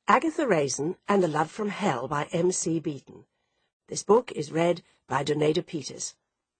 Agatha Raisin and the Love from Hell by M.C. Beaton. This book is read by Donaida Peters.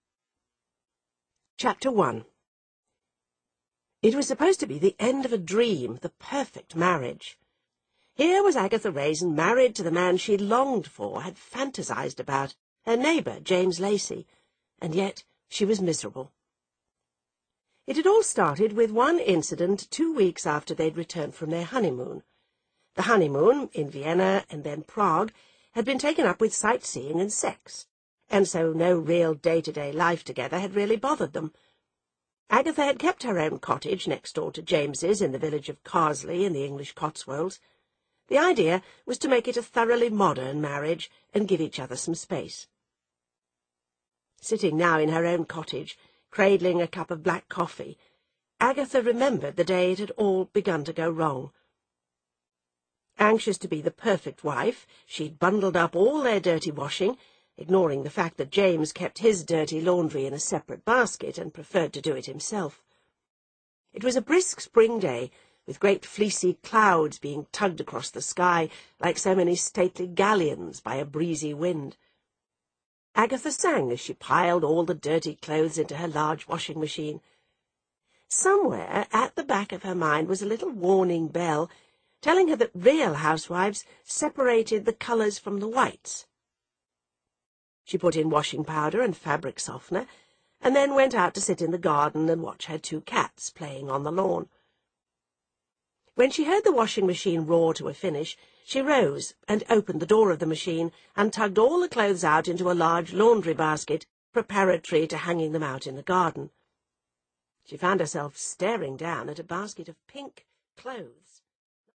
Chapter 1. It was supposed to be the end of a dream, the perfect marriage. Here was Agatha Raisin married to the man she longed for, had fantasized about, her neighbour, James Lacey, and yet she was miserable. It had all started with one incident 2 weeks after they'd returned from their honeymoon. The honeymoon, in Vienna and then Prague, had been taken up with sightseeing and sex, and so no real day-to-day life together had really bothered them. Agatha had kept her own cottage next door to James's in the village of Carsley in the English Cotswolds. The idea was to make it a thoroughly modern marriage and give each other some space. Sitting now in her own cottage, cradling a cup of black coffee, Agatha remembered the day it had all begun to go wrong. Anxious to be the perfect wife, she'd bundled up all their dirty washing, ignoring the fact that James kept his dirty laundry in a separate basket and preferred to do it himself. It was a brisk spring day, with great fleecy clouds being tugged across the sky like so many stately galleons by a breezy wind. Agatha sang as she piled all the dirty clothes into her large washing machine. Somewhere at the back of her mind was a little warning bell, telling her that real housewives separated the colours from the whites. She put in washing powder and fabric softener, and then went out to sit in the garden and watch her 2 cats playing on the lawn. When she heard the washing machine roar to a finish, she rose and opened the door of the machine and tugged all the clothes out into a large laundry basket, preparatory to hanging them out in the garden. She found herself staring down at a basket of pink clothes.